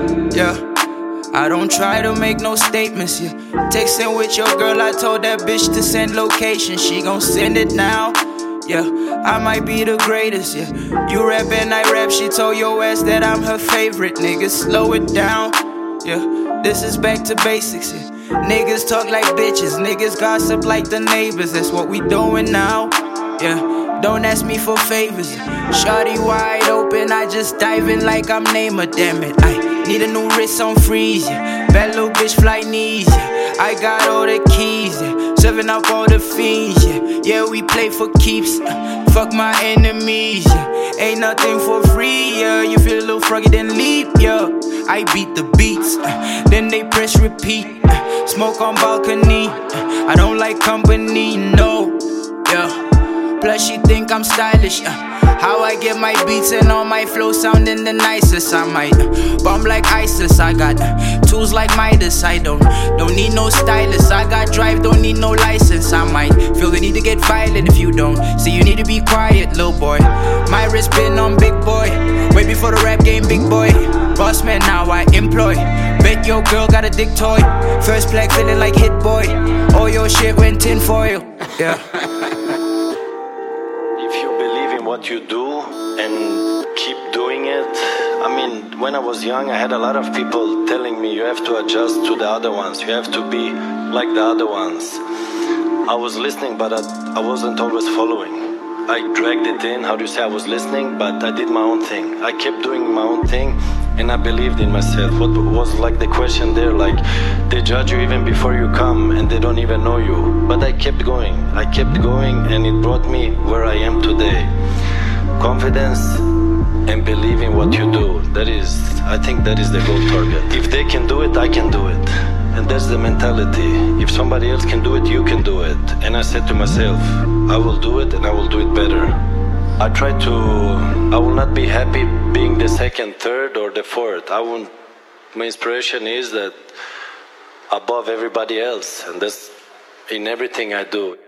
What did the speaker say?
Yeah. I don't try to make no statements, yeah. Texting with your girl, I told that bitch to send location. She gon' send it now, yeah. I might be the greatest, yeah. You rap and I rap, she told your ass that I'm her favorite. Niggas, slow it down, yeah. This is back to basics, yeah. Niggas talk like bitches, niggas gossip like the neighbors. That's what we doing now, yeah. Don't ask me for favors, yeah. Shawty wide open, I just dive in like I'm Neymar, damn it. I need a new wrist on freeze, yeah. Bad little bitch fly knees, yeah. I got all the keys, yeah. Serving up all the fiends, yeah. Yeah, we play for keeps, fuck my enemies, yeah. Ain't nothing for free, yeah. You feel a little froggy, then leap, yeah. I beat the beats, then they press repeat. Smoke on balcony, I don't like company, no, yeah. Plus she think I'm stylish, how I get my beats and all my flow sounding the nicest. I might bomb like ISIS. I got tools like Midas. I don't need no stylist. I got drive, don't need no license. I might feel the need to get violent if you don't. So you need to be quiet, little boy. My wrist been on big boy, way before the rap game, big boy. Boss man, now I employ. Bet your girl got a dick toy. First plaque feeling like Hit Boy. All your shit went tinfoil, yeah. What you do and keep doing it. I mean, when I was young, I had a lot of people telling me you have to adjust to the other ones, you have to be like the other ones. I was listening, but I wasn't always following. I dragged it in, how do you say, I was listening, but I did my own thing. I kept doing my own thing and I believed in myself. What was like the question there, like they judge you even before you come and they don't even know you. But I kept going and it brought me where I am today. Confidence and believe in what you do. I think that is the goal target. If they can do it, I can do it. And that's the mentality. If somebody else can do it, you can do it. And I said to myself, I will do it and I will do it better. I will not be happy being the second, third or the fourth. My inspiration is that above everybody else, and that's in everything I do.